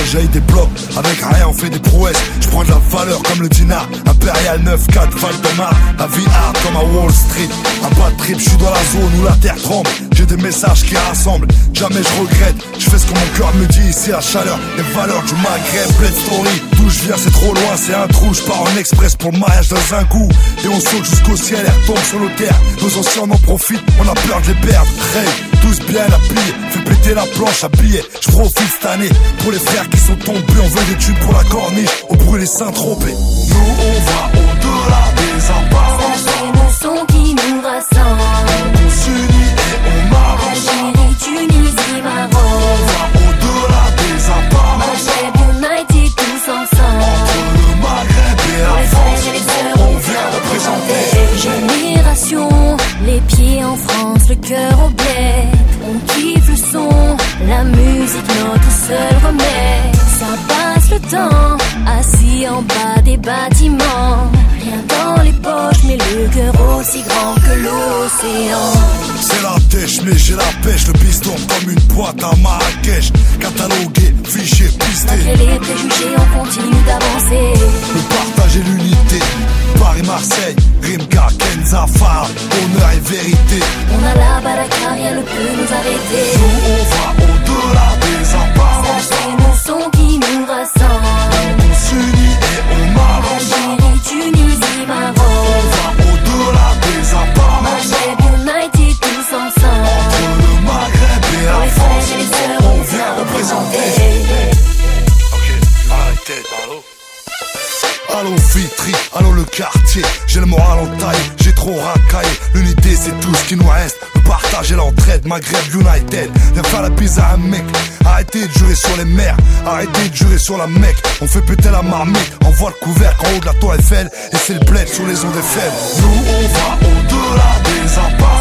jaillit des blocs. Avec rien on fait des prouesses. Je prends de la valeur comme le dinar. Impérial 9-4 Valdemar. La vie hard comme à Wall Street. Un bad trip, je suis dans la zone où la terre tremble. J'ai des messages qui rassemblent. Jamais je regrette. Je fais ce que mon cœur me dit. Ici la chaleur, les valeurs du Maghreb. Bled Story. D'où je viens c'est trop loin, c'est un trou. Je pars en express pour le mariage dans un coup. Et on saute jusqu'au ciel et retombe sur nos terres. Nos anciens en profitent, on a peur de les perdre. Hey, tous bien habillés, fais péter la planche à billets. Je profite cette année pour les frères qui sont tombés. On veut des thunes pour la corniche, au bruit les seins trompés. Nous on va au-delà des apparences. C'est le son qui nous rassemble. On s'unit et on avance. Algérie, Tunisie, Maroc. On va au-delà des apparences. Maghreb United tous ensemble. Entre le Maghreb et la France, on vient représenter. Génération, les pieds en France, le cœur au bled. On kiffe le son, la musique, notre seul remède. Ça passe le temps, assis en bas des bâtiments. Rien dans les poches, mais le cœur aussi grand que l'océan. C'est la tèche, mais j'ai la pêche, le piston comme une boîte à Marrakech. Catalogué, fichier, pisté. Malgré les préjugés, on continue d'avancer. Le partage et l'unité, Paris-Marseille, Rimka, Kenza, Far, honneur et vérité. On a la baraka, rien ne peut nous arrêter. Nous on va au-delà des apparences. C'est le son qui nous rassemble. On s'unit et on avance. Algérie, Tunisie, Maroc. On va au-delà des apparences. Maghreb United tous ensemble. Entre le Maghreb et la Les France, frères et les sœurs, on vient représenter. Ok, arrêtez, allô. Allô Vitry, allô le quartier. J'ai le moral en taille, j'ai trop racaillé. L'unité c'est tout ce qui nous reste. Le partage et l'entraide, Maghreb United. Viens faire la bise à un mec. Arrêtez de jurer sur les mers, arrêtez de jurer sur la Mecque. On fait péter la marmite, on voit le couvercle en haut de la tour Eiffel. Et c'est le bled sur les ondes FM. Nous on va au-delà des apparences.